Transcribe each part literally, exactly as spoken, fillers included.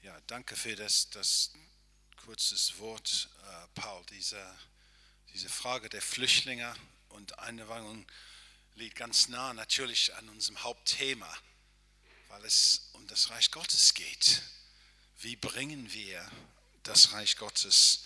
Ja, danke für das, das kurzes Wort, äh, Paul. Diese, diese Frage der Flüchtlinge und Einwanderung liegt ganz nah natürlich an unserem Hauptthema, weil es um das Reich Gottes geht. Wie bringen wir das Reich Gottes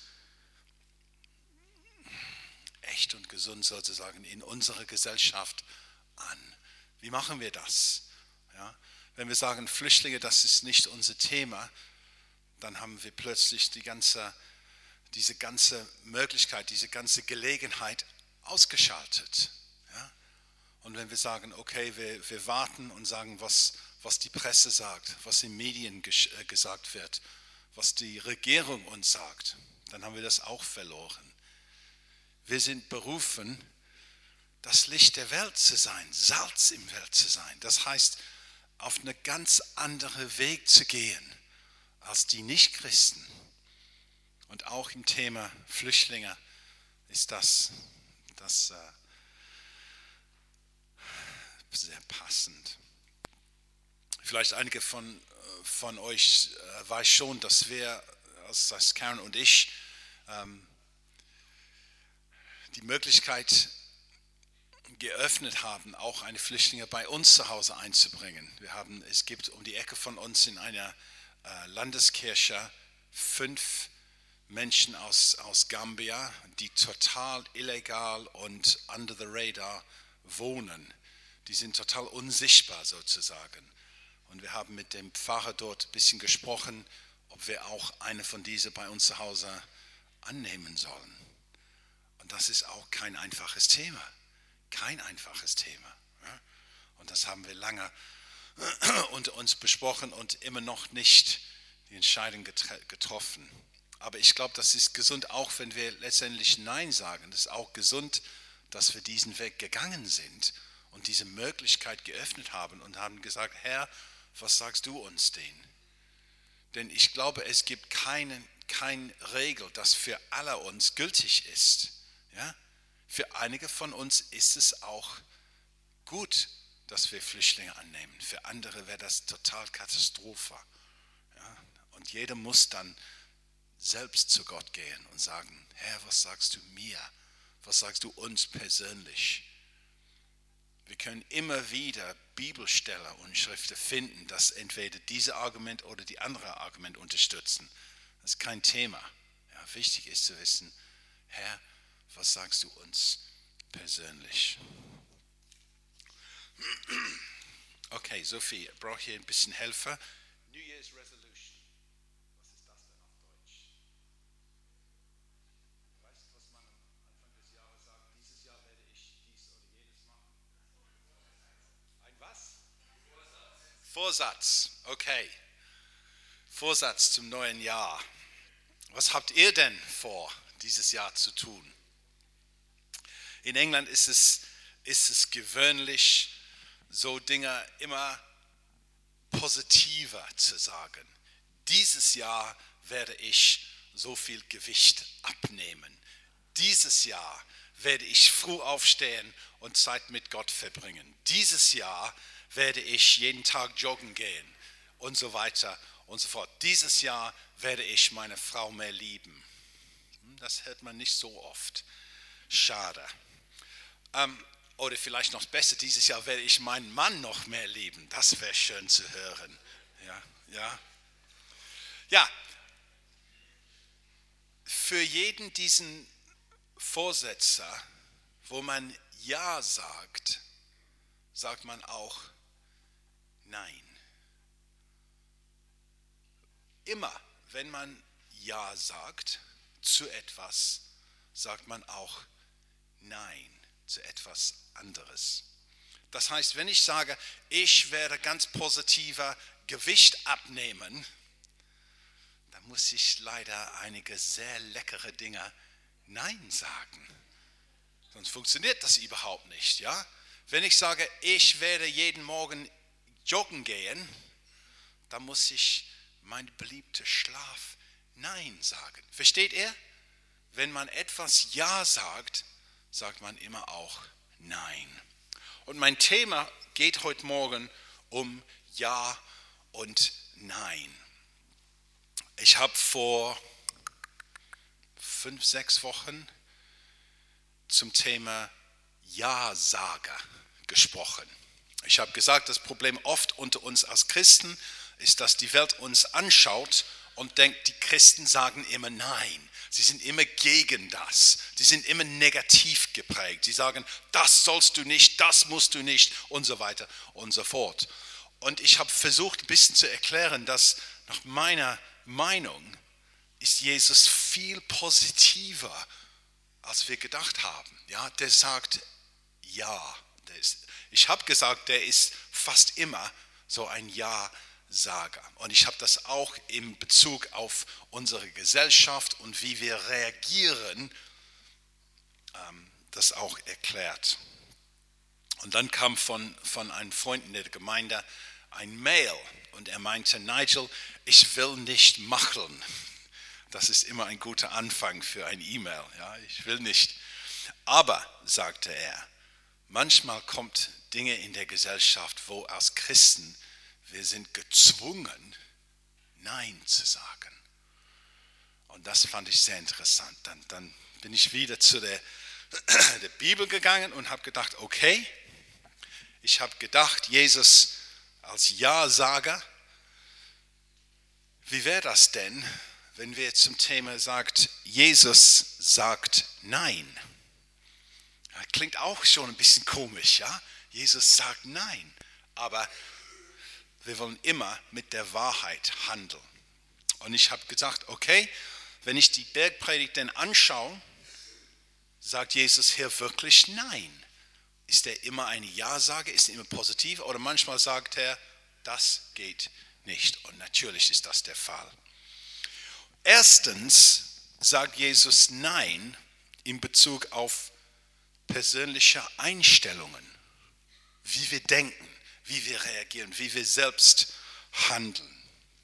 echt und gesund sozusagen in unsere Gesellschaft an? Wie machen wir das? Ja, wenn wir sagen, Flüchtlinge, das ist nicht unser Thema, dann haben wir plötzlich die ganze, diese ganze Möglichkeit, diese ganze Gelegenheit ausgeschaltet. Ja? Und wenn wir sagen, okay, wir, wir warten und sagen, was, was die Presse sagt, was in Medien ges- äh, gesagt wird, was die Regierung uns sagt, dann haben wir das auch verloren. Wir sind berufen, das Licht der Welt zu sein, Salz im Welt zu sein. Das heißt, auf einen ganz anderen Weg zu gehen als die Nichtchristen. Und auch im Thema Flüchtlinge ist das, das äh, sehr passend. Vielleicht einige von, von euch äh, weiß schon, dass wir, als das Karen und ich, ähm, die Möglichkeit geöffnet haben, auch eine Flüchtlinge bei uns zu Hause einzubringen. Wir haben, es gibt um die Ecke von uns in einer äh, Landeskirche fünf Menschen aus, aus Gambia, die total illegal und under the radar wohnen. Die sind total unsichtbar sozusagen. Und wir haben mit dem Pfarrer dort ein bisschen gesprochen, ob wir auch eine von diesen bei uns zu Hause annehmen sollen. Und das ist auch kein einfaches Thema. Kein einfaches Thema. Ja? Und das haben wir lange unter uns besprochen und immer noch nicht die Entscheidung getroffen. Aber ich glaube, das ist gesund, auch wenn wir letztendlich Nein sagen. Das ist auch gesund, dass wir diesen Weg gegangen sind und diese Möglichkeit geöffnet haben und haben gesagt, Herr, was sagst du uns denn? Denn ich glaube, es gibt keine, keine Regel, das für alle uns gültig ist. Ja? Für einige von uns ist es auch gut, dass wir Flüchtlinge annehmen. Für andere wäre das total Katastrophe. Ja? Und jeder muss dann selbst zu Gott gehen und sagen, Herr, was sagst du mir? Was sagst du uns persönlich? Wir können immer wieder Bibelstellen und Schriften finden, dass entweder dieses Argument oder die andere Argument unterstützen. Das ist kein Thema. Ja, wichtig ist zu wissen, Herr, was sagst du uns persönlich? Okay, Sophie, ich brauche hier ein bisschen Helfer. New Year's Resolution. Was ist das denn auf Deutsch? Weißt du, was man am Anfang des Jahres sagt? Dieses Jahr werde ich dies oder jenes machen. Ein was? Vorsatz. Vorsatz, okay. Vorsatz zum neuen Jahr. Was habt ihr denn vor, dieses Jahr zu tun? In England ist es, ist es gewöhnlich, so Dinge immer positiver zu sagen. Dieses Jahr werde ich so viel Gewicht abnehmen. Dieses Jahr werde ich früh aufstehen und Zeit mit Gott verbringen. Dieses Jahr werde ich jeden Tag joggen gehen und so weiter und so fort. Dieses Jahr werde ich meine Frau mehr lieben. Das hört man nicht so oft. Schade. Ähm, oder vielleicht noch besser, dieses Jahr werde ich meinen Mann noch mehr lieben. Das wäre schön zu hören. Ja, ja. Ja, für jeden diesen Vorsätze, wo man Ja sagt, sagt man auch Nein. Immer, wenn man Ja sagt zu etwas, sagt man auch Nein zu etwas anderes. Das heißt, wenn ich sage, ich werde ganz positiver Gewicht abnehmen, dann muss ich leider einige sehr leckere Dinge Nein sagen. Sonst funktioniert das überhaupt nicht. Ja? Wenn ich sage, ich werde jeden Morgen joggen gehen, dann muss ich mein beliebter Schlaf Nein sagen. Versteht ihr? Wenn man etwas Ja sagt, sagt man immer auch Nein. Und mein Thema geht heute Morgen um Ja und Nein. Ich habe vor fünf, sechs Wochen zum Thema Ja-Sager gesprochen. Ich habe gesagt, das Problem oft unter uns als Christen ist, dass die Welt uns anschaut und denkt, die Christen sagen immer Nein. Sie sind immer gegen das. Die sind immer negativ geprägt. Sie sagen, das sollst du nicht, das musst du nicht und so weiter und so fort. Und ich habe versucht, ein bisschen zu erklären, dass nach meiner Meinung ist Jesus viel positiver, als wir gedacht haben. Ja, der sagt Ja. Der ist, ich habe gesagt, der ist fast immer so ein Ja-Sager. Und ich habe das auch in Bezug auf unsere Gesellschaft und wie wir reagieren, ähm, das auch erklärt. Und dann kam von, von einem Freund in der Gemeinde ein Mail und er meinte, Nigel, ich will nicht machen. Das ist immer ein guter Anfang für ein E-Mail. Ja, ich will nicht. Aber, sagte er, manchmal kommt Dinge in der Gesellschaft, wo als Christen wir sind gezwungen, Nein zu sagen. Und das fand ich sehr interessant. Dann, dann bin ich wieder zu der, der Bibel gegangen und habe gedacht, okay, ich habe gedacht, Jesus als Ja-Sager, wie wäre das denn, wenn wir zum Thema sagt, Jesus sagt Nein? Das klingt auch schon ein bisschen komisch, ja? Jesus sagt Nein, aber wir wollen immer mit der Wahrheit handeln. Und ich habe gesagt, okay, wenn ich die Bergpredigt denn anschaue, sagt Jesus hier wirklich Nein. Ist er immer eine Ja-Sage, ist er immer positiv oder manchmal sagt er, das geht nicht. Und natürlich ist das der Fall. Erstens sagt Jesus Nein in Bezug auf persönliche Einstellungen, wie wir denken, wie wir reagieren, wie wir selbst handeln.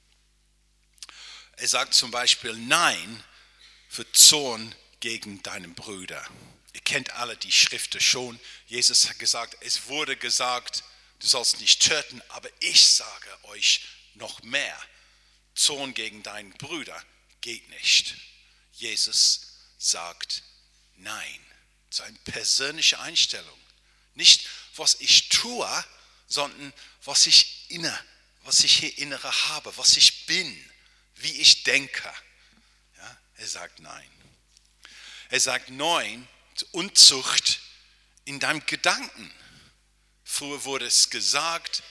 Er sagt zum Beispiel Nein für Zorn gegen deinen Bruder. Ihr kennt alle die Schriften schon. Jesus hat gesagt, es wurde gesagt, du sollst nicht töten, aber ich sage euch noch mehr. Zorn gegen deinen Bruder geht nicht. Jesus sagt Nein. Das ist eine persönliche Einstellung. Nicht, was ich tue, sondern was ich, inne, was ich hier innere habe, was ich bin, wie ich denke. Ja, er sagt Nein. Er sagt Nein zur Unzucht in deinem Gedanken. Früher wurde es gesagt,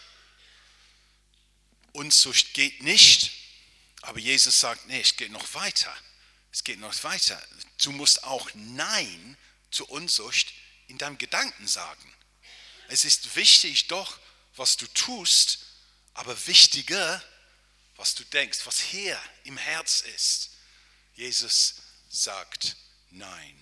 Unzucht geht nicht, aber Jesus sagt, nee, es geht noch weiter. Es geht noch weiter. Du musst auch Nein zur Unzucht in deinem Gedanken sagen. Es ist wichtig doch, was du tust, aber wichtiger, was du denkst, was hier im Herz ist. Jesus sagt Nein.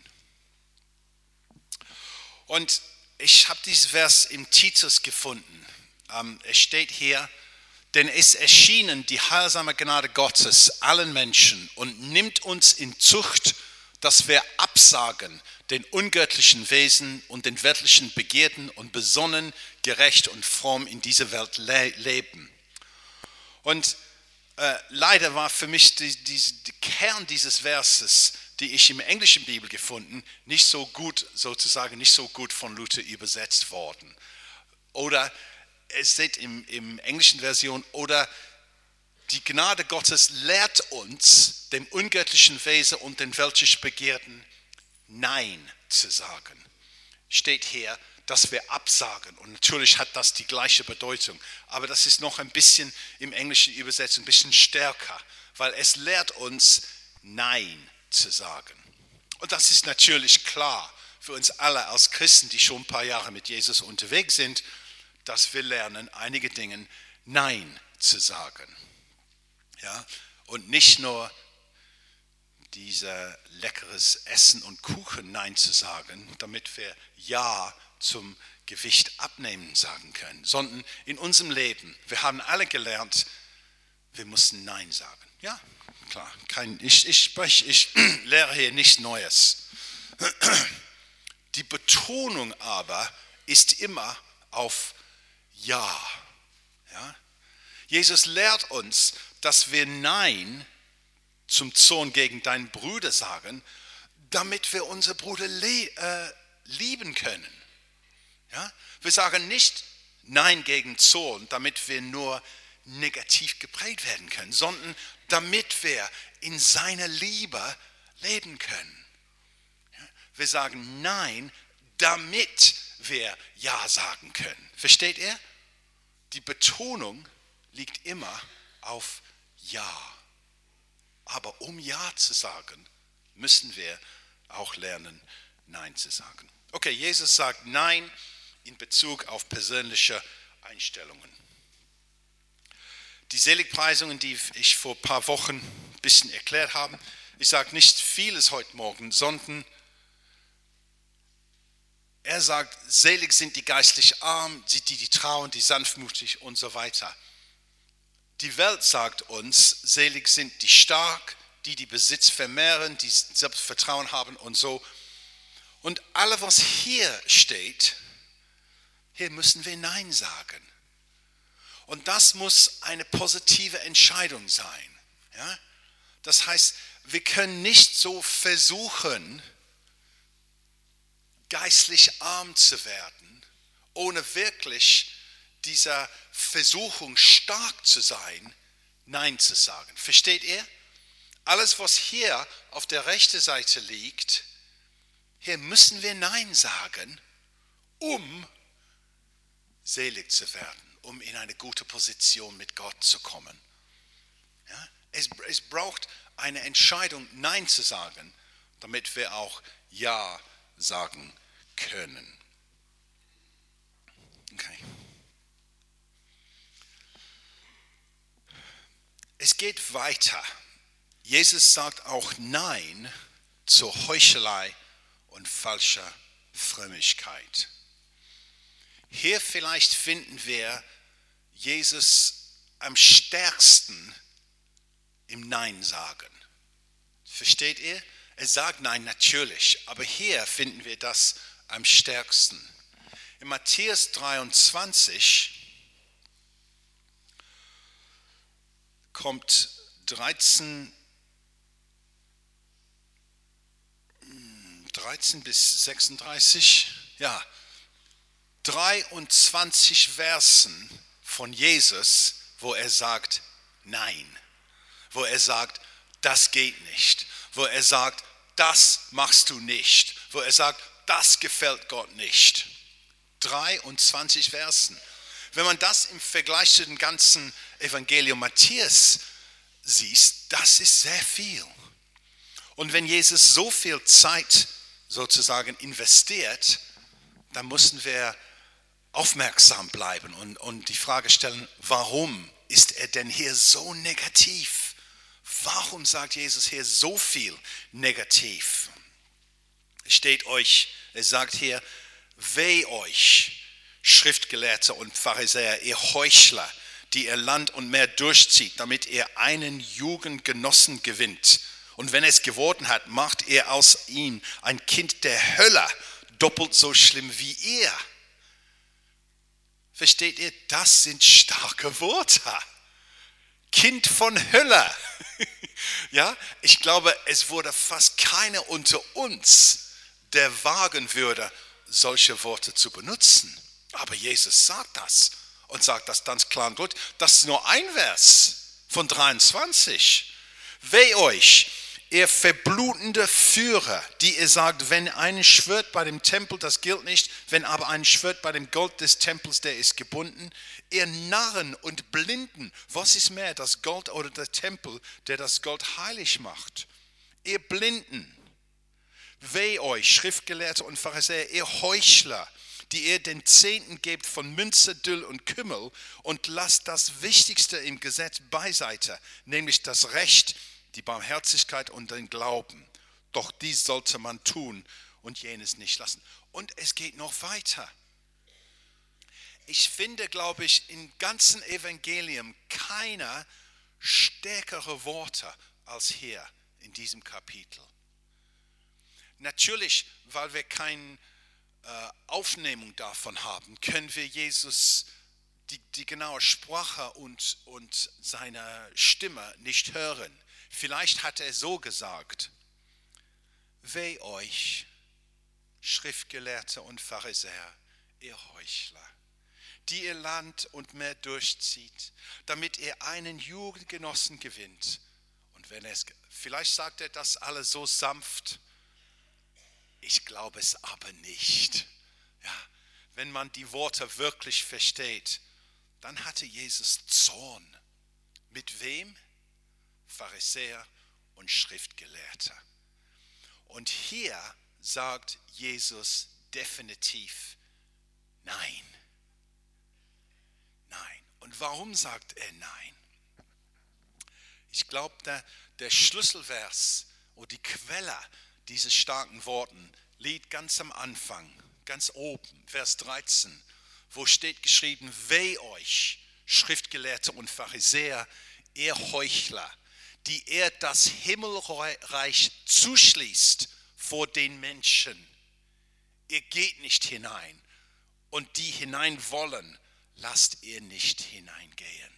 Und ich habe diesen Vers im Titus gefunden. Ähm, es steht hier, denn es erschienen die heilsame Gnade Gottes allen Menschen und nimmt uns in Zucht, dass wir absagen den ungöttlichen Wesen und den weltlichen Begierden und besonnen, gerecht und fromm in dieser Welt le- leben. Und äh, leider war für mich die, die, die Kern dieses Verses, die ich im englischen Bibel gefunden, nicht so gut, sozusagen nicht so gut von Luther übersetzt worden. Oder es steht im, im englischen Version, oder die Gnade Gottes lehrt uns, dem ungöttlichen Wesen und den weltlichen Begierden Nein zu sagen. Steht hier, dass wir absagen. Und natürlich hat das die gleiche Bedeutung. Aber das ist noch ein bisschen im englischen Übersetzung ein bisschen stärker, weil es lehrt uns Nein zu sagen. Und das ist natürlich klar für uns alle als Christen, die schon ein paar Jahre mit Jesus unterwegs sind, dass wir lernen, einige Dinge Nein zu sagen. Ja? Und nicht nur dieser leckeres Essen und Kuchen Nein zu sagen, damit wir Ja zum Gewicht abnehmen sagen können, sondern in unserem Leben, wir haben alle gelernt, wir müssen Nein sagen. Ja, klar, kein, ich, ich spreche, ich lehre hier nichts Neues. Die Betonung aber ist immer auf Ja. Ja? Jesus lehrt uns, dass wir Nein zum Zorn gegen deinen Bruder sagen, damit wir unsere Bruder le- äh, lieben können. Ja? Wir sagen nicht Nein gegen Zorn, damit wir nur negativ geprägt werden können, sondern damit wir in seiner Liebe leben können. Ja? Wir sagen Nein, damit wir Ja sagen können. Versteht ihr? Die Betonung liegt immer auf Ja. Aber um Ja zu sagen, müssen wir auch lernen, Nein zu sagen. Okay, Jesus sagt Nein in Bezug auf persönliche Einstellungen. Die Seligpreisungen, die ich vor ein paar Wochen ein bisschen erklärt habe, ich sage nicht vieles heute Morgen, sondern er sagt, selig sind die geistlich arm, die, die trauen, die sanftmutig und so weiter. Die Welt sagt uns, selig sind die stark, die die Besitz vermehren, die Selbstvertrauen haben und so. Und alles, was hier steht, hier müssen wir Nein sagen. Und das muss eine positive Entscheidung sein. Ja? Das heißt, wir können nicht so versuchen, geistlich arm zu werden, ohne wirklich dieser Versuchung stark zu sein, Nein zu sagen. Versteht ihr? Alles, was hier auf der rechten Seite liegt, hier müssen wir Nein sagen, um selig zu werden, um in eine gute Position mit Gott zu kommen. Ja? Es, es braucht eine Entscheidung, Nein zu sagen, damit wir auch Ja sagen können. Okay. Es geht weiter. Jesus sagt auch Nein zur Heuchelei und falscher Frömmigkeit. Hier vielleicht finden wir Jesus am stärksten im Nein sagen. Versteht ihr? Er sagt Nein natürlich, aber hier finden wir das am stärksten. In Matthäus dreiundzwanzig kommt dreizehn, dreizehn bis sechsunddreißig, ja, dreiundzwanzig Versen von Jesus, wo er sagt Nein, wo er sagt, das geht nicht, wo er sagt, das machst du nicht, wo er sagt, das gefällt Gott nicht. dreiundzwanzig Versen. Wenn man das im Vergleich zu dem ganzen Evangelium Matthäus sieht, das ist sehr viel. Und wenn Jesus so viel Zeit sozusagen investiert, dann müssen wir aufmerksam bleiben und, und die Frage stellen, warum ist er denn hier so negativ? Warum sagt Jesus hier so viel negativ? Es steht euch, er sagt hier, weh euch, Schriftgelehrte und Pharisäer, ihr Heuchler, die ihr Land und Meer durchzieht, damit ihr einen Jugendgenossen gewinnt. Und wenn es geworden hat, macht ihr aus ihm ein Kind der Hölle, doppelt so schlimm wie ihr. Versteht ihr? Das sind starke Worte. Kind von Hölle. Ja, ich glaube, es wurde fast keiner unter uns, der wagen würde, solche Worte zu benutzen. Aber Jesus sagt das und sagt das ganz klar und gut. Das ist nur ein Vers von dreiundzwanzig. Weh euch, ihr verblutende Führer, die ihr sagt, wenn einen schwört bei dem Tempel, das gilt nicht, wenn aber einen schwört bei dem Gold des Tempels, der ist gebunden. Ihr Narren und Blinden, was ist mehr, das Gold oder der Tempel, der das Gold heilig macht? Ihr Blinden, weh euch, Schriftgelehrte und Pharisäer, ihr Heuchler, die ihr den Zehnten gebt von Münze, Dill und Kümmel und lasst das Wichtigste im Gesetz beiseite, nämlich das Recht, die Barmherzigkeit und den Glauben. Doch dies sollte man tun und jenes nicht lassen. Und es geht noch weiter. Ich finde, glaube ich, im ganzen Evangelium keine stärkere Worte als hier in diesem Kapitel. Natürlich, weil wir keine äh, Aufnehmung davon haben, können wir Jesus die, die genaue Sprache und, und seine Stimme nicht hören. Vielleicht hat er so gesagt: Weh euch, Schriftgelehrte und Pharisäer, ihr Heuchler, die ihr Land und Meer durchzieht, damit ihr einen Jugendgenossen gewinnt. Und wenn es, vielleicht sagt er das alles so sanft, ich glaube es aber nicht. Ja, wenn man die Worte wirklich versteht, dann hatte Jesus Zorn. Mit wem? Pharisäer und Schriftgelehrte. Und hier sagt Jesus definitiv nein. Nein. Und warum sagt er nein? Ich glaube, der, der Schlüsselvers oder die Quelle dieses starken Worten liegt ganz am Anfang, ganz oben, Vers dreizehn, wo steht geschrieben: Weh euch, Schriftgelehrte und Pharisäer, ihr Heuchler, die ihr das Himmelreich zuschließt vor den Menschen. Ihr geht nicht hinein, und die hinein wollen, lasst ihr nicht hineingehen.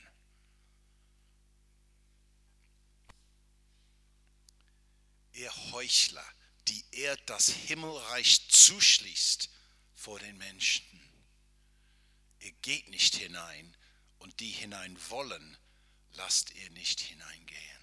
Ihr Heuchler, die ihr das Himmelreich zuschließt vor den Menschen. Ihr geht nicht hinein, und die hinein wollen, lasst ihr nicht hineingehen.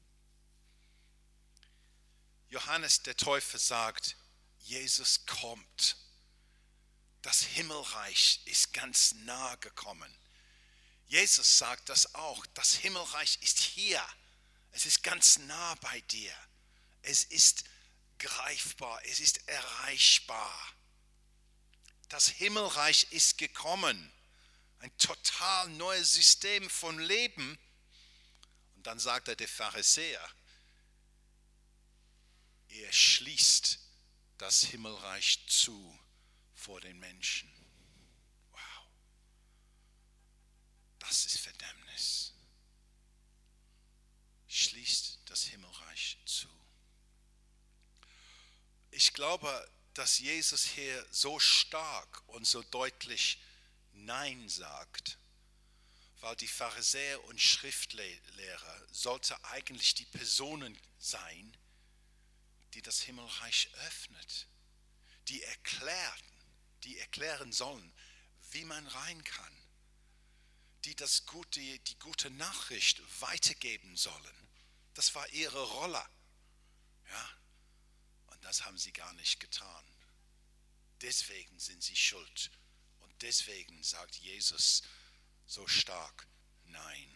Johannes der Täufer sagt, Jesus kommt. Das Himmelreich ist ganz nah gekommen. Jesus sagt das auch. Das Himmelreich ist hier. Es ist ganz nah bei dir. Es ist greifbar. Es ist erreichbar. Das Himmelreich ist gekommen. Ein total neues System von Leben. Und dann sagt er der Pharisäer, er schließt das Himmelreich zu vor den Menschen. Wow. Das ist Verdammnis. Schließt das Himmelreich zu. Ich glaube, dass Jesus hier so stark und so deutlich Nein sagt, weil die Pharisäer und Schriftlehrer sollten eigentlich die Personen sein, die das Himmelreich öffnet, die erklären, die erklären sollen, wie man rein kann, die das gute, die gute Nachricht weitergeben sollen. Das war ihre Rolle. Ja? Und das haben sie gar nicht getan. Deswegen sind sie schuld. Und deswegen sagt Jesus so stark Nein.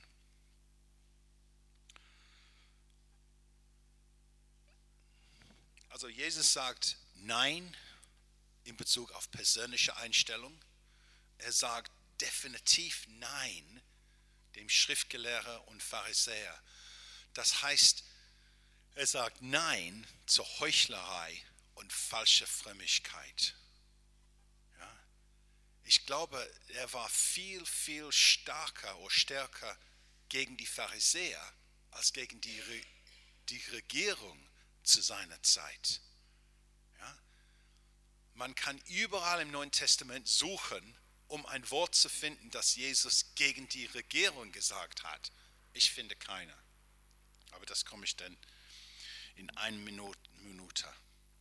Also Jesus sagt Nein in Bezug auf persönliche Einstellung. Er sagt definitiv Nein dem Schriftgelehrten und Pharisäer. Das heißt, er sagt Nein zur Heuchlerei und falscher Frömmigkeit. Ja? Ich glaube, er war viel, viel stärker oder stärker gegen die Pharisäer als gegen die, Re- die Regierung zu seiner Zeit. Ja? Man kann überall im Neuen Testament suchen, um ein Wort zu finden, das Jesus gegen die Regierung gesagt hat. Ich finde keine. Aber das komme ich dann in einer Minute.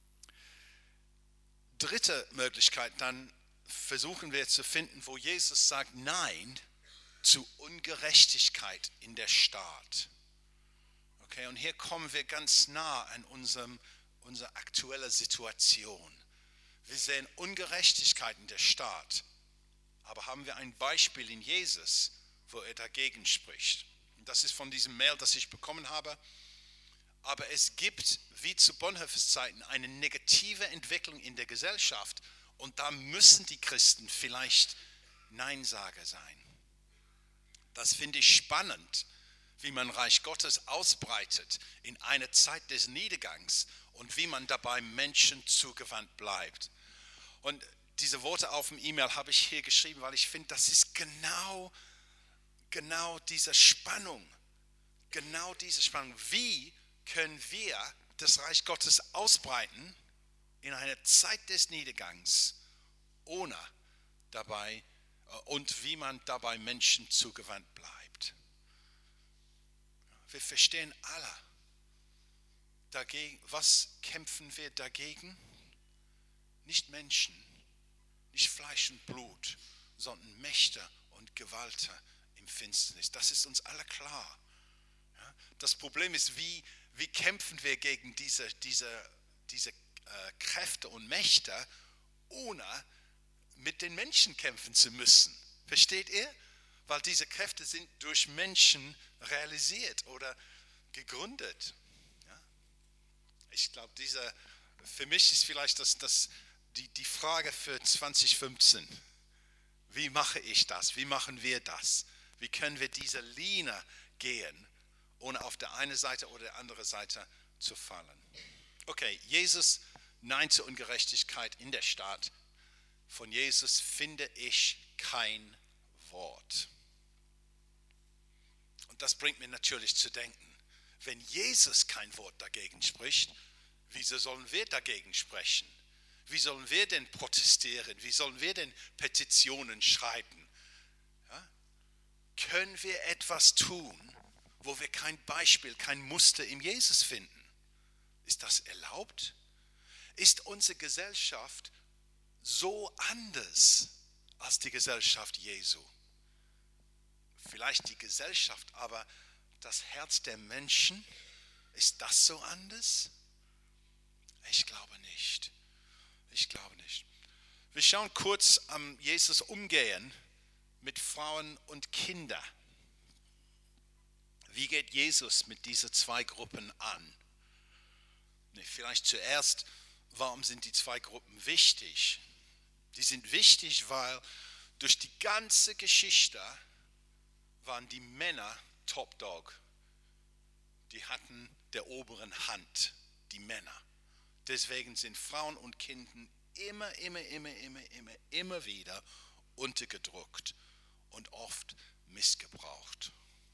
Dritte Möglichkeit, dann versuchen wir zu finden, wo Jesus sagt Nein zu Ungerechtigkeit in der Staat. Okay, und hier kommen wir ganz nah an unserem, unserer aktuellen Situation. Wir sehen Ungerechtigkeit in der Staat, aber haben wir ein Beispiel in Jesus, wo er dagegen spricht. Und das ist von diesem Mail, das ich bekommen habe. Aber es gibt, wie zu Bonhoeffers Zeiten, eine negative Entwicklung in der Gesellschaft. Und da müssen die Christen vielleicht Neinsager sein. Das finde ich spannend, wie man Reich Gottes ausbreitet in einer Zeit des Niedergangs und wie man dabei Menschen zugewandt bleibt. Und diese Worte auf dem E-Mail habe ich hier geschrieben, weil ich finde, das ist genau, genau diese Spannung. Genau diese Spannung. Wie können wir das Reich Gottes ausbreiten in einer Zeit des Niedergangs, ohne dabei und wie man dabei Menschen zugewandt bleibt. Wir verstehen alle, dagegen, was kämpfen wir dagegen? Nicht Menschen, nicht Fleisch und Blut, sondern Mächte und Gewalten im Finsternis. Das ist uns alle klar. Ja? Das Problem ist, wie, wie kämpfen wir gegen diese, diese, diese äh, Kräfte und Mächte, ohne mit den Menschen kämpfen zu müssen. Versteht ihr? Weil diese Kräfte sind durch Menschen realisiert oder gegründet. Ja? Ich glaube, dieser, für mich ist vielleicht das, das, die, die Frage für zwanzig fünfzehn. Wie mache ich das? Wie machen wir das? Wie können wir diese Linie gehen, ohne auf der einen Seite oder der anderen Seite zu fallen? Okay, Jesus, Nein zur Ungerechtigkeit in der Stadt. Von Jesus finde ich kein Wort. Und das bringt mir natürlich zu denken, wenn Jesus kein Wort dagegen spricht, wieso sollen wir dagegen sprechen? Wie sollen wir denn protestieren? Wie sollen wir denn Petitionen schreiben? Ja? Können wir etwas tun, wo wir kein Beispiel, kein Muster im Jesus finden? Ist das erlaubt? Ist unsere Gesellschaft so anders als die Gesellschaft Jesu? Vielleicht die Gesellschaft, aber das Herz der Menschen, ist das so anders? Ich glaube nicht. Ich glaube nicht. Wir schauen kurz am Jesus umgehen mit Frauen und Kindern. Wie geht Jesus mit diesen zwei Gruppen an? Vielleicht zuerst, warum sind die zwei Gruppen wichtig? Die sind wichtig, weil durch die ganze Geschichte waren die Männer Top Dog. Die hatten der oberen Hand, die Männer. Deswegen sind Frauen und Kinder immer, immer, immer, immer, immer, immer wieder untergedrückt und oft missgebraucht.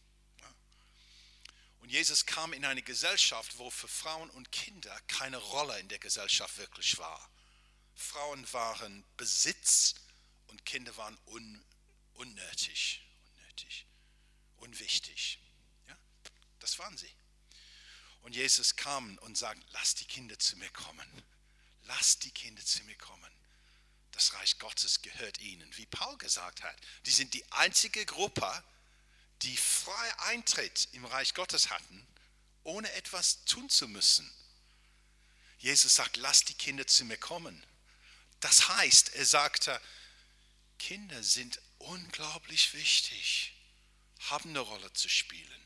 Und Jesus kam in eine Gesellschaft, wo für Frauen und Kinder keine Rolle in der Gesellschaft wirklich war. Frauen waren Besitz und Kinder waren un, unnötig, unnötig, unwichtig. Ja? Das waren sie. Und Jesus kam und sagte, lasst die Kinder zu mir kommen. Lasst die Kinder zu mir kommen. Das Reich Gottes gehört ihnen. Wie Paul gesagt hat, die sind die einzige Gruppe, die frei Eintritt im Reich Gottes hatten, ohne etwas tun zu müssen. Jesus sagt, lasst die Kinder zu mir kommen. Das heißt, er sagte, Kinder sind unglaublich wichtig, haben eine Rolle zu spielen.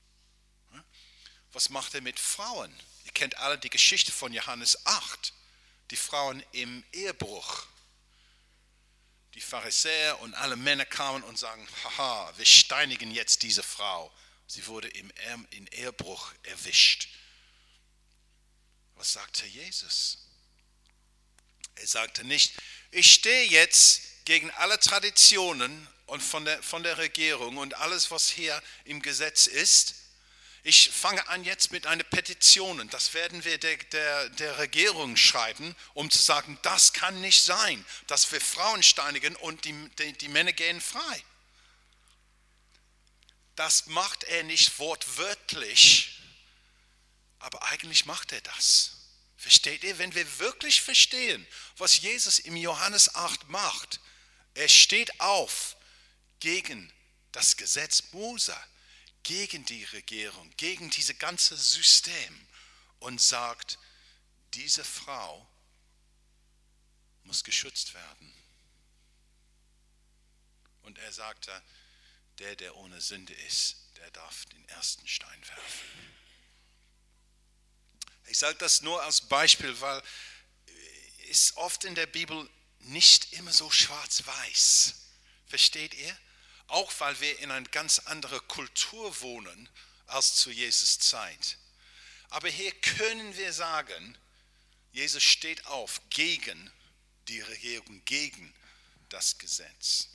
Was macht er mit Frauen? Ihr kennt alle die Geschichte von Johannes acht, die Frauen im Ehebruch. Die Pharisäer und alle Männer kamen und sagen, haha, wir steinigen jetzt diese Frau. Sie wurde im Ehebruch erwischt. Was sagte Jesus? Er sagte nicht, ich stehe jetzt gegen alle Traditionen und von der, von der Regierung und alles, was hier im Gesetz ist. Ich fange an jetzt mit einer Petition, das werden wir der, der, der Regierung schreiben, um zu sagen, das kann nicht sein, dass wir Frauen steinigen und die, die, die Männer gehen frei. Das macht er nicht wortwörtlich, aber eigentlich macht er das. Versteht ihr? Wenn wir wirklich verstehen, was Jesus im Johannes acht macht, er steht auf gegen das Gesetz Mose, gegen die Regierung, gegen dieses ganze System und sagt, diese Frau muss geschützt werden. Und er sagte, der, der ohne Sünde ist, der darf den ersten Stein werfen. Ich sage das nur als Beispiel, weil es oft in der Bibel nicht immer so schwarz-weiß. Versteht ihr? Auch weil wir in einer ganz anderen Kultur wohnen als zu Jesus Zeit. Aber hier können wir sagen, Jesus steht auf gegen die Regierung, gegen das Gesetz.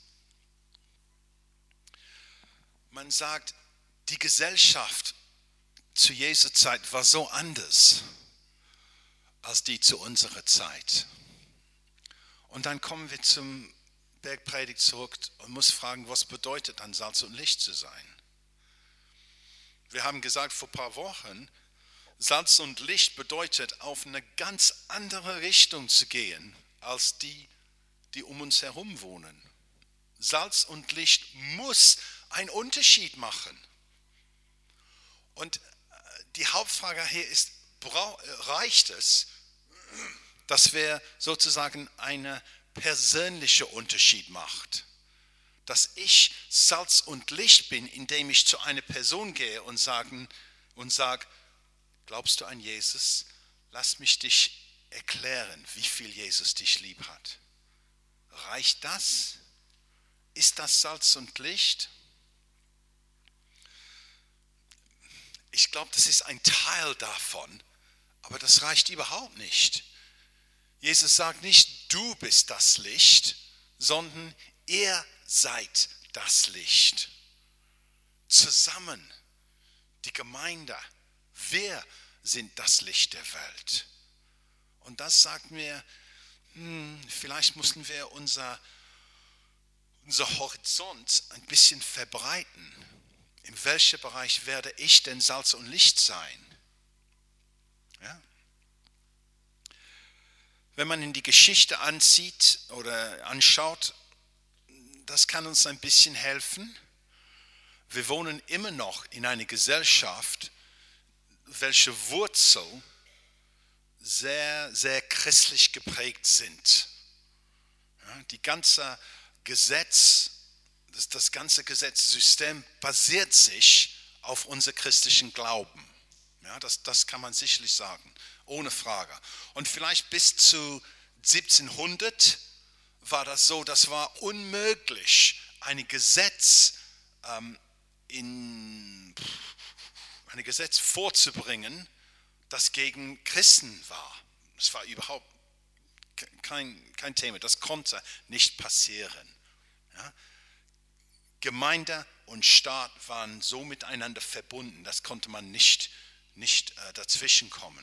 Man sagt, die Gesellschaft zu Jesu Zeit war so anders als die zu unserer Zeit. Und dann kommen wir zum Bergpredigt zurück und muss fragen, was bedeutet dann Salz und Licht zu sein? Wir haben gesagt vor ein paar Wochen, Salz und Licht bedeutet, auf eine ganz andere Richtung zu gehen, als die, die um uns herum wohnen. Salz und Licht muss einen Unterschied machen. Und die Hauptfrage hier ist, reicht es, dass wir sozusagen einen persönlichen Unterschied machen? Dass ich Salz und Licht bin, indem ich zu einer Person gehe und sage, und sage, glaubst du an Jesus? Lass mich dich erklären, wie viel Jesus dich lieb hat. Reicht das? Ist das Salz und Licht? Ich glaube, das ist ein Teil davon, aber das reicht überhaupt nicht. Jesus sagt nicht, du bist das Licht, sondern ihr seid das Licht. Zusammen, die Gemeinde, wir sind das Licht der Welt. Und das sagt mir, hm, vielleicht müssen wir unser, unser Horizont ein bisschen verbreiten. In welchem Bereich werde ich denn Salz und Licht sein? Ja? Wenn man in die Geschichte ansieht oder anschaut, das kann uns ein bisschen helfen. Wir wohnen immer noch in einer Gesellschaft, welche Wurzeln sehr, sehr christlich geprägt sind. Ja, die ganze Gesetz, das, das ganze Gesetzessystem basiert sich auf unser christlichen Glauben. Ja, das, das kann man sicherlich sagen, ohne Frage. Und vielleicht bis zu siebzehnhundert war das so, das war unmöglich, ein Gesetz, ähm, in, ein Gesetz vorzubringen, das gegen Christen war. Das war überhaupt kein, kein Thema, das konnte nicht passieren. Ja? Gemeinde und Staat waren so miteinander verbunden, das konnte man nicht, nicht äh, dazwischen kommen.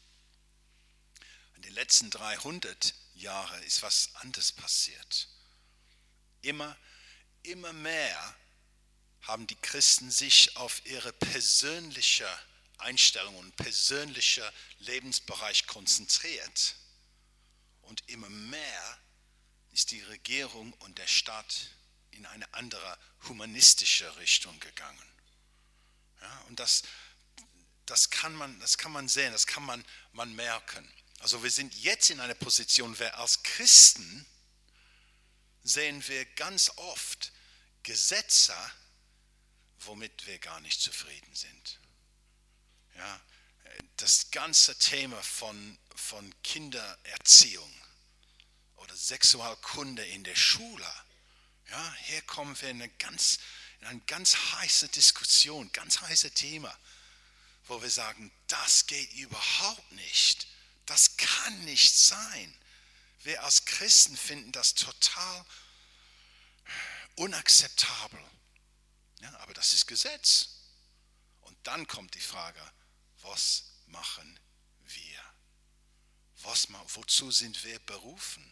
In den letzten dreihundert Jahren ist was anderes passiert. Immer, immer mehr haben die Christen sich auf ihre persönliche Einstellung und persönliche Lebensbereich konzentriert. Und immer mehr ist die Regierung und der Staat in eine andere humanistische Richtung gegangen. Ja, und das, das, kann man, das kann man sehen, das kann man, man merken. Also wir sind jetzt in einer Position, wo als Christen sehen wir ganz oft Gesetze, womit wir gar nicht zufrieden sind. Ja, das ganze Thema von, von Kindererziehung oder Sexualkunde in der Schule. Ja, hier kommen wir in eine ganz, in eine ganz heiße Diskussion, ganz heiße Thema, wo wir sagen, das geht überhaupt nicht. Das kann nicht sein. Wir als Christen finden das total unakzeptabel. Ja, aber das ist Gesetz. Und dann kommt die Frage, was machen wir? Was, wozu sind wir berufen?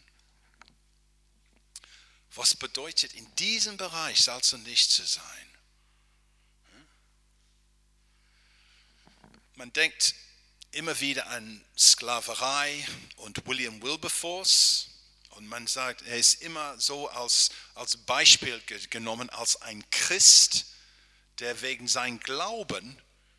Was bedeutet in diesem Bereich Salz und Licht zu sein? Man denkt immer wieder an Sklaverei und William Wilberforce und man sagt, er ist immer so als, als Beispiel genommen als ein Christ, der wegen seinem Glauben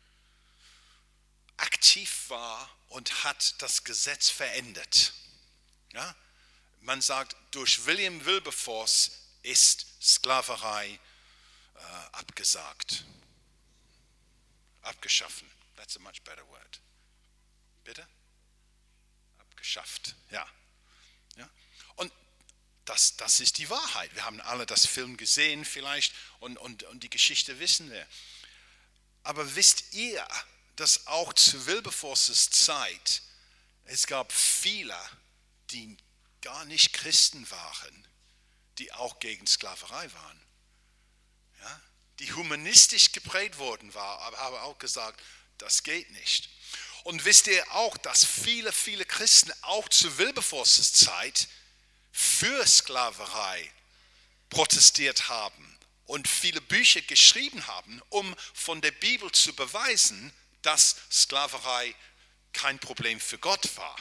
aktiv war und hat das Gesetz verändert. Ja? Man sagt, durch William Wilberforce ist Sklaverei äh, abgesagt, abgeschaffen. That's a much better word. Bitte? Abgeschafft, ja. ja. Und das, das ist die Wahrheit. Wir haben alle das Film gesehen vielleicht und, und, und die Geschichte wissen wir. Aber wisst ihr, dass auch zu Wilberforces Zeit es gab viele, die gar nicht Christen waren, die auch gegen Sklaverei waren. Ja? Die humanistisch geprägt worden waren, aber haben auch gesagt, das geht nicht. Und wisst ihr auch, dass viele, viele Christen auch zu Wilberforces Zeit für Sklaverei protestiert haben und viele Bücher geschrieben haben, um von der Bibel zu beweisen, dass Sklaverei kein Problem für Gott war.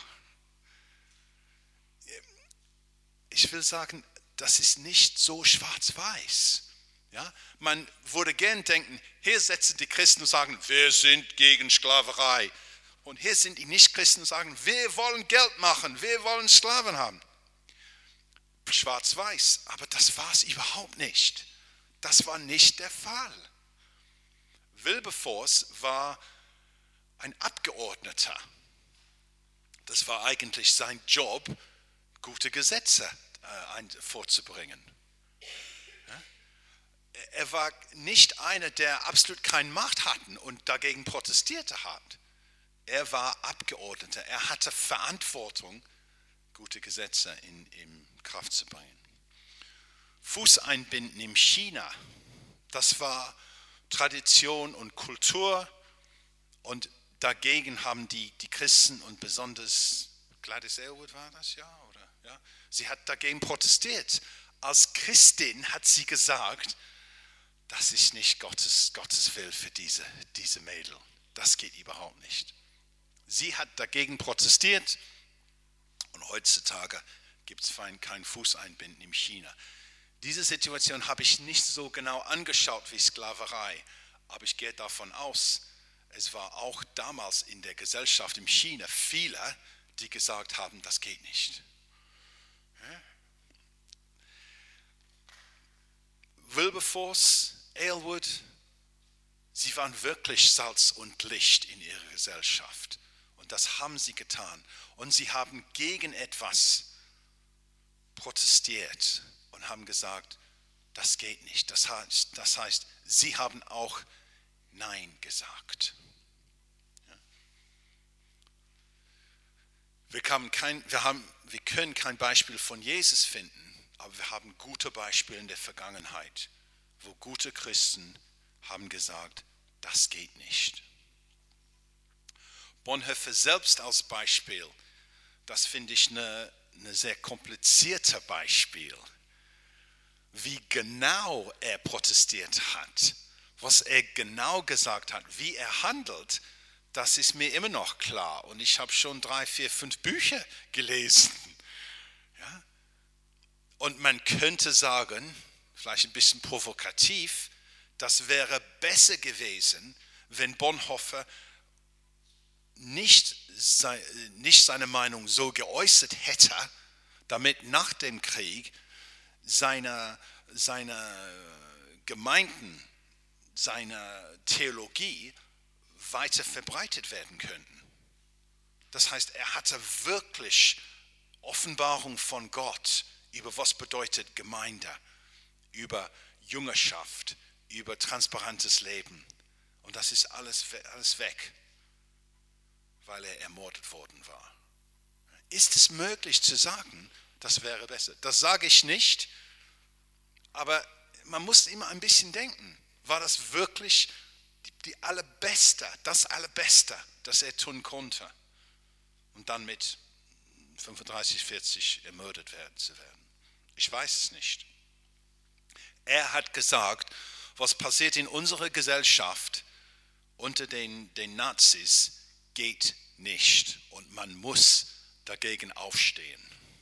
Ich will sagen, das ist nicht so schwarz-weiß. Ja? Man würde gern denken, hier sitzen die Christen und sagen, wir sind gegen Sklaverei. Und hier sind die Nichtchristen und sagen, wir wollen Geld machen, wir wollen Sklaven haben. Schwarz-weiß, aber das war es überhaupt nicht. Das war nicht der Fall. Wilberforce war ein Abgeordneter. Das war eigentlich sein Job, gute Gesetze äh, vorzubringen. Ja? Er war nicht einer, der absolut keine Macht hatte und dagegen protestierte hat. Er war Abgeordneter. Er hatte Verantwortung, gute Gesetze in, in Kraft zu bringen. Fußeinbinden in China, das war Tradition und Kultur und dagegen haben die, die Christen und besonders Gladys Aylward war das, ja, oder? Ja? Sie hat dagegen protestiert. Als Christin hat sie gesagt, das ist nicht Gottes, Gottes Will für diese, diese Mädel. Das geht überhaupt nicht. Sie hat dagegen protestiert und heutzutage gibt es kein Fußeinbinden in China. Diese Situation habe ich nicht so genau angeschaut wie Sklaverei, aber ich gehe davon aus, es war auch damals in der Gesellschaft in China viele, die gesagt haben, das geht nicht. Ja? Wilberforce, Aylward, sie waren wirklich Salz und Licht in ihrer Gesellschaft. Und das haben sie getan. Und sie haben gegen etwas protestiert und haben gesagt, das geht nicht. Das heißt, das heißt sie haben auch Nein gesagt. Ja. Wir, haben kein, wir, haben, wir können kein Beispiel von Jesus finden, aber wir haben gute Beispiele in der Vergangenheit, wo gute Christen haben gesagt, das geht nicht. Bonhoeffer selbst als Beispiel, das finde ich eine, eine sehr komplizierte Beispiel, wie genau er protestiert hat, was er genau gesagt hat, wie er handelt, das ist mir immer noch klar. Und ich habe schon drei, vier, fünf Bücher gelesen. Ja? Und man könnte sagen, vielleicht ein bisschen provokativ, das wäre besser gewesen, wenn Bonhoeffer nicht, sei, nicht seine Meinung so geäußert hätte, damit nach dem Krieg seine, seine Gemeinden, seine Theologie weiter verbreitet werden könnten. Das heißt, er hatte wirklich Offenbarung von Gott über was bedeutet Gemeinde, über Jüngerschaft, über transparentes Leben. Und das ist alles, alles weg, weil er ermordet worden war. Ist es möglich zu sagen, das wäre besser? Das sage ich nicht, aber man muss immer ein bisschen denken. War das wirklich die, die allerbeste, das allerbeste, das er tun konnte? Und dann mit fünfunddreißig, vierzig ermordet werden zu werden. Ich weiß es nicht. Er hat gesagt, was passiert in unserer Gesellschaft unter den, den Nazis, geht nicht. Und man muss dagegen aufstehen.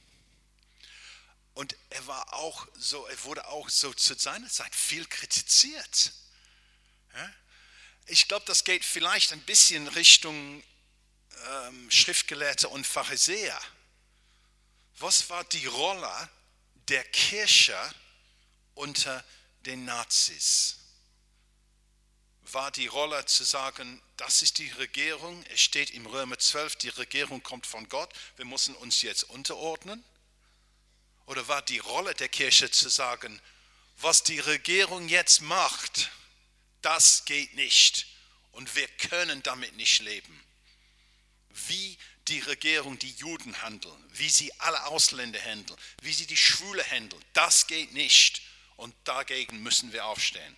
Und er war auch so, er wurde auch so zu seiner Zeit viel kritisiert. Ja? Ich glaube, das geht vielleicht ein bisschen Richtung ähm, Schriftgelehrte und Pharisäer. Was war die Rolle der Kirche unter den Nazis? War die Rolle zu sagen, das ist die Regierung, es steht im Römer zwölf, die Regierung kommt von Gott, wir müssen uns jetzt unterordnen? Oder war die Rolle der Kirche zu sagen, was die Regierung jetzt macht, das geht nicht und wir können damit nicht leben? Wie die Regierung die Juden handelt, wie sie alle Ausländer handelt, wie sie die Schwule handelt, das geht nicht und dagegen müssen wir aufstehen.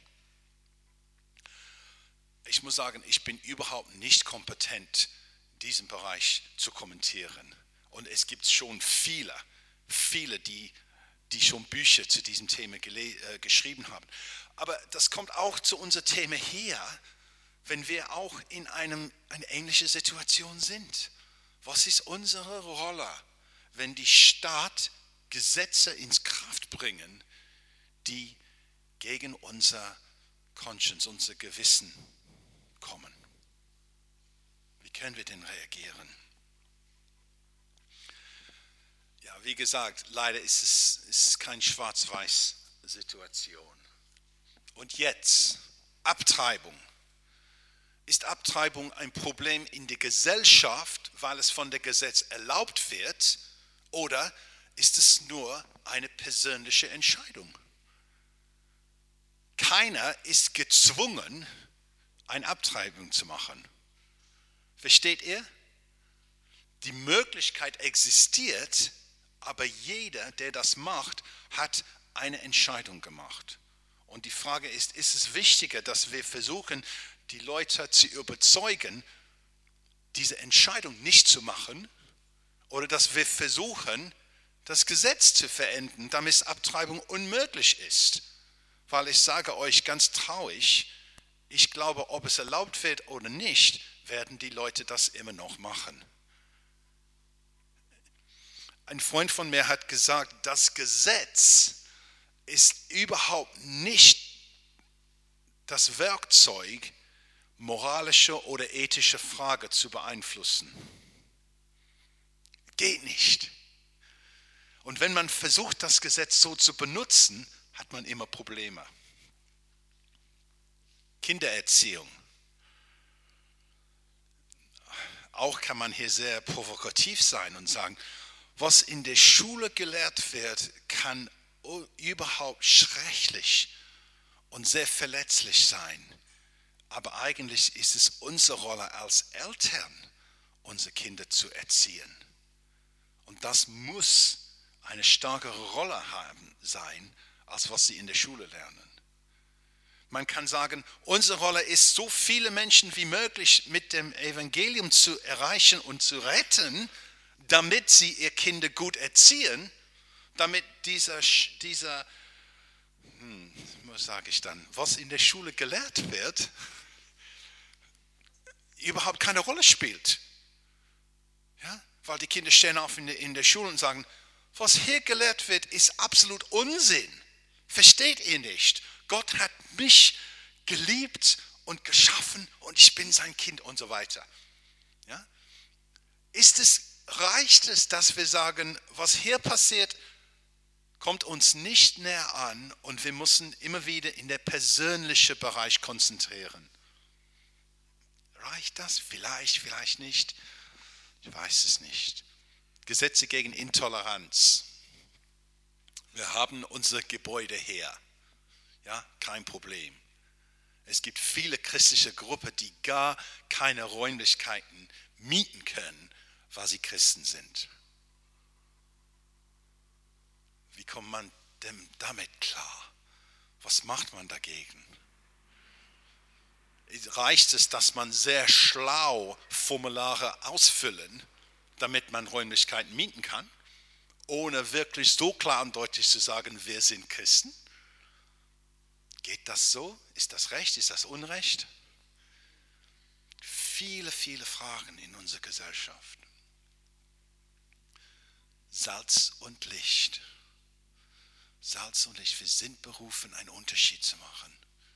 Ich muss sagen, ich bin überhaupt nicht kompetent, diesen Bereich zu kommentieren. Und es gibt schon viele, viele, die, die schon Bücher zu diesem Thema gele- äh, geschrieben haben. Aber das kommt auch zu unserem Thema hier. wenn wir auch in einem, einer ähnlichen Situation sind? Was ist unsere Rolle, wenn die Staat Gesetze ins Kraft bringen, die gegen unser Conscience, unser Gewissen kommen? Wie können wir denn reagieren? Ja, wie gesagt, leider ist es, ist es keine Schwarz-Weiß-Situation. Und jetzt, Abtreibung. Ist Abtreibung ein Problem in der Gesellschaft, weil es von der Gesetz erlaubt wird, oder ist es nur eine persönliche Entscheidung? Keiner ist gezwungen, eine Abtreibung zu machen. Versteht ihr? Die Möglichkeit existiert, aber jeder, der das macht, hat eine Entscheidung gemacht. Und die Frage ist, ist es wichtiger, dass wir versuchen, die Leute zu überzeugen, diese Entscheidung nicht zu machen, oder dass wir versuchen, das Gesetz zu verändern, damit Abtreibung unmöglich ist? Weil ich sage euch ganz traurig, ich glaube, ob es erlaubt wird oder nicht, werden die Leute das immer noch machen. Ein Freund von mir hat gesagt, das Gesetz ist überhaupt nicht das Werkzeug, moralische oder ethische Frage zu beeinflussen. Geht nicht. Und wenn man versucht, das Gesetz so zu benutzen, hat man immer Probleme. Kindererziehung. Auch kann man hier sehr provokativ sein und sagen, was in der Schule gelehrt wird, kann überhaupt schrecklich und sehr verletzlich sein. Aber eigentlich ist es unsere Rolle als Eltern, unsere Kinder zu erziehen. Und das muss eine stärkere Rolle haben sein, als was sie in der Schule lernen. Man kann sagen, unsere Rolle ist, so viele Menschen wie möglich mit dem Evangelium zu erreichen und zu retten, damit sie ihre Kinder gut erziehen, damit dieser, dieser hm, was sage ich dann, was in der Schule gelehrt wird, überhaupt keine Rolle spielt. Ja? Weil die Kinder stehen auf in der, in der Schule und sagen, was hier gelehrt wird, ist absolut Unsinn. Versteht ihr nicht? Gott hat mich geliebt und geschaffen und ich bin sein Kind und so weiter. Ja? Ist es, reicht es, dass wir sagen, was hier passiert, kommt uns nicht näher an und wir müssen immer wieder in den persönlichen Bereich konzentrieren? Reicht das? Vielleicht, vielleicht nicht. Ich weiß es nicht. Gesetze gegen Intoleranz. Wir haben unser Gebäude her. Ja, kein Problem. Es gibt viele christliche Gruppen, die gar keine Räumlichkeiten mieten können, weil sie Christen sind. Wie kommt man denn damit klar? Was macht man dagegen? Reicht es, dass man sehr schlau Formulare ausfüllen, damit man Räumlichkeiten mieten kann, ohne wirklich so klar und deutlich zu sagen, wir sind Christen? Geht das so? Ist das Recht? Ist das Unrecht? Viele, viele Fragen in unserer Gesellschaft. Salz und Licht. Salz und Licht, wir sind berufen, einen Unterschied zu machen.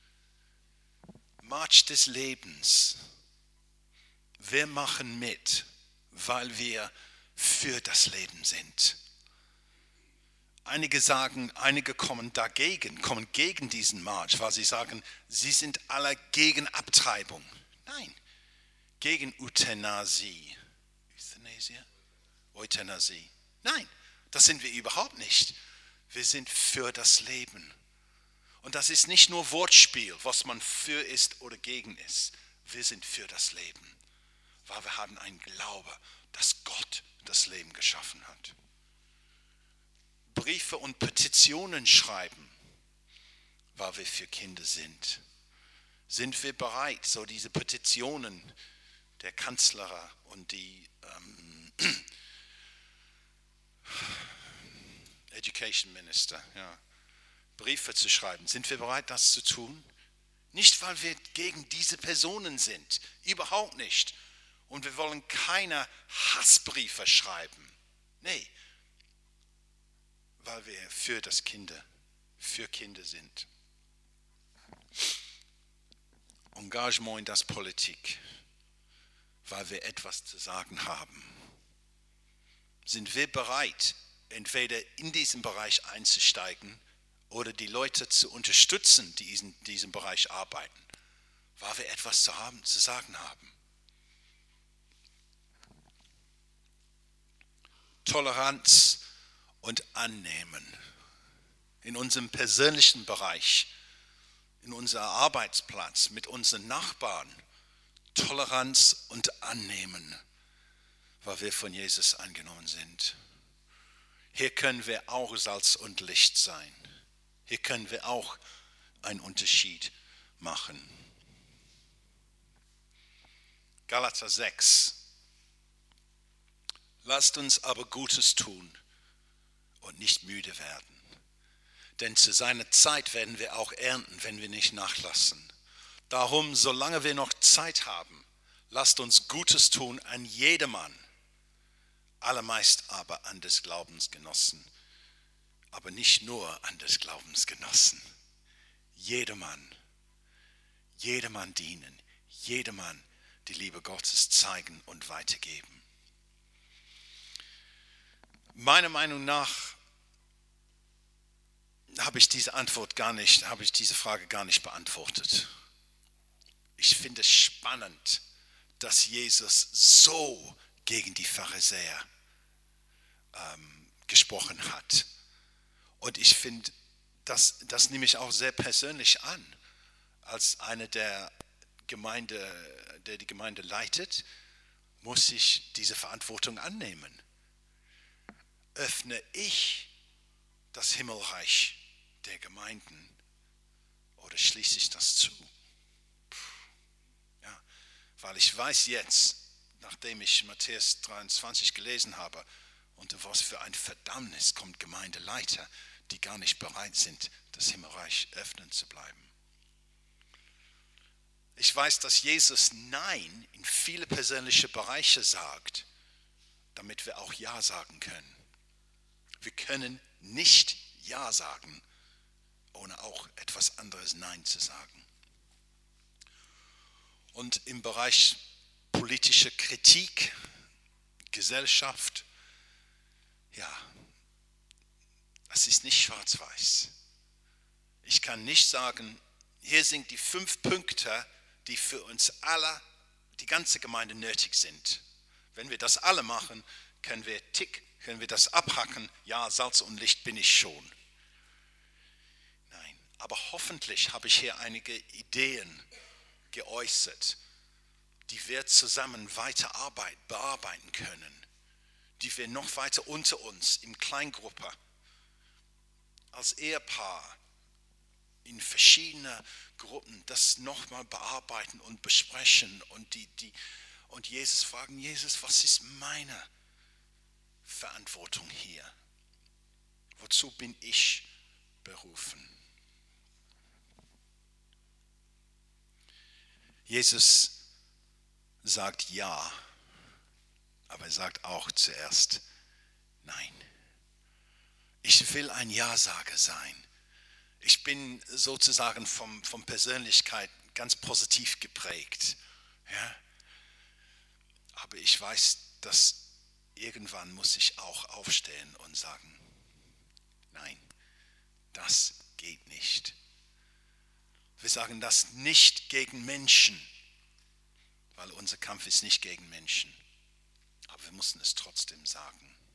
Marsch des Lebens. Wir machen mit, weil wir für das Leben sind. Einige sagen, einige kommen dagegen, kommen gegen diesen Marsch, weil sie sagen, sie sind alle gegen Abtreibung. Nein, gegen Euthanasie. Euthanasie? Euthanasie. Nein, das sind wir überhaupt nicht. Wir sind für das Leben. Und das ist nicht nur Wortspiel, was man für ist oder gegen ist. Wir sind für das Leben, weil wir haben einen Glaube, dass Gott das Leben geschaffen hat. Briefe und Petitionen schreiben, weil wir für Kinder sind. Sind wir bereit, so diese Petitionen der Kanzler und die ähm, Education Minister, ja, Briefe zu schreiben. Sind wir bereit, das zu tun? Nicht, weil wir gegen diese Personen sind, überhaupt nicht. Und wir wollen keine Hassbriefe schreiben. Nee, weil wir für das Kinder, für Kinder sind. Engagement in das Politik, weil wir etwas zu sagen haben. Sind wir bereit, entweder in diesen Bereich einzusteigen oder die Leute zu unterstützen, die in diesem Bereich arbeiten, weil wir etwas zu, haben, zu sagen haben. Toleranz und Annehmen in unserem persönlichen Bereich, in unserem Arbeitsplatz, mit unseren Nachbarn. Toleranz und Annehmen, weil wir von Jesus angenommen sind. Hier können wir auch Salz und Licht sein. Hier können wir auch einen Unterschied machen. Galater sechs. Lasst uns aber Gutes tun und nicht müde werden. Denn zu seiner Zeit werden wir auch ernten, wenn wir nicht nachlassen. Darum, solange wir noch Zeit haben, lasst uns Gutes tun an jedermann, allermeist aber an des Glaubensgenossen. Aber nicht nur an des Glaubensgenossen. Jedermann, jedermann dienen, jedermann die Liebe Gottes zeigen und weitergeben. Meiner Meinung nach habe ich diese Antwort gar nicht, habe ich diese Frage gar nicht beantwortet. Ich finde es spannend, dass Jesus so gegen die Pharisäer ähm, gesprochen hat. Und ich finde, das, das nehme ich auch sehr persönlich an, als einer der Gemeinde, der die Gemeinde leitet, muss ich diese Verantwortung annehmen. Öffne ich das Himmelreich der Gemeinden oder schließe ich das zu? Ja, weil ich weiß jetzt, nachdem ich Matthäus dreiundzwanzig gelesen habe, unter was für ein Verdammnis kommt Gemeindeleiter, die gar nicht bereit sind, das Himmelreich öffnen zu bleiben. Ich weiß, dass Jesus Nein in viele persönliche Bereiche sagt, damit wir auch Ja sagen können. Wir können nicht Ja sagen, ohne auch etwas anderes Nein zu sagen. Und im Bereich politische Kritik, Gesellschaft, ja, es ist nicht schwarz-weiß. Ich kann nicht sagen, hier sind die fünf Punkte, die für uns alle, die ganze Gemeinde nötig sind. Wenn wir das alle machen, können wir tick, können wir das abhacken. Ja, Salz und Licht bin ich schon. Nein, aber hoffentlich habe ich hier einige Ideen geäußert, die wir zusammen weiter bearbeiten können, die wir noch weiter unter uns in Kleingruppe, als Ehepaar, in verschiedene Gruppen das nochmal bearbeiten und besprechen und, die, die, und Jesus fragen, Jesus, was ist meine Verantwortung hier? Wozu bin ich berufen? Jesus sagt ja, aber er sagt auch zuerst nein. Ich will ein Ja-Sager sein. Ich bin sozusagen vom, vom Persönlichkeit ganz positiv geprägt. Ja? Aber ich weiß, dass irgendwann muss ich auch aufstehen und sagen, nein, das geht nicht. Wir sagen das nicht gegen Menschen, weil unser Kampf ist nicht gegen Menschen. Aber wir müssen es trotzdem sagen.